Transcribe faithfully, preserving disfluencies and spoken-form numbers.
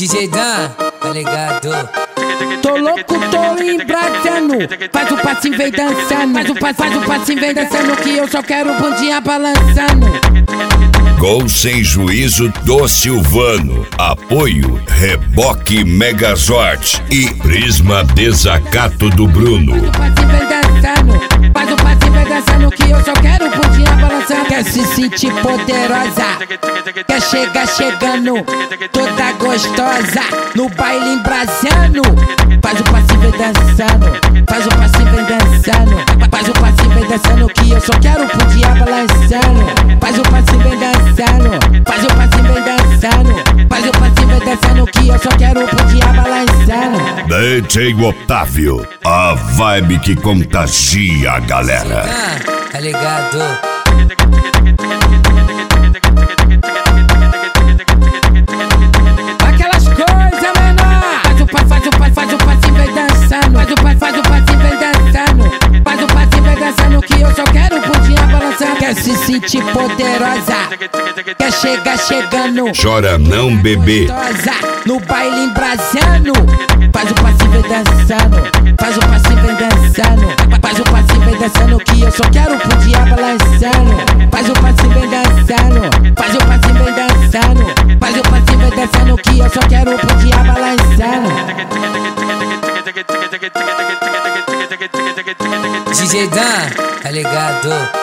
D J Dan, tá ligado? Tô louco, tô embrasando. Faz o passinho, vem dançando. Faz o passinho, faz o passinho, vem dançando. Que eu só quero o bundinha balançando. Gol Sem Juízo do Silvano. Apoio Reboque Megazord e Prisma Desacato do Bruno. Faz o passinho, vem dançando. Faz o passinho, vem dançando. Que eu só quero o bundinha balançando. Quer se sentir poderosa, quer chegar chegando, toda gostosa, no baile embrasando. Faz o passinho, vem dançando. Faz o passinho, vem dançando. Faz o passinho, vem dançando. Que eu só quero o bundinha balançando. Faz o passinho, vem dançando. Faz o passinho, vem dançando. Faz o passinho, vem dançando. Que eu só quero o bundinha balançando. D J Otávio, a vibe que contagia a galera. Ah, tá ligado? Aquelas coisas, menor. Faz o passinho, faz o passinho, faz o passinho, vem dançando. Faz o passinho, faz o passinho, vem dançando. Faz o passinho, vem dançando. Que eu só quero o bundinha balançando. Quer se sentir poderosa, quer chegar chegando, Chora não, bebê. gostosa, no baile embrasando. Faz o passinho, vem dançando. Faz o passinho, vem dançando. Faz o passinho, vem dançando. Que eu só quero o bundinha balançando. Faz o passinho, vem dançando. Faz o passinho, vem dançando. Faz o passinho, vem dançando. Que eu só quero o bundinha balançando. D J Dan, tá ligado?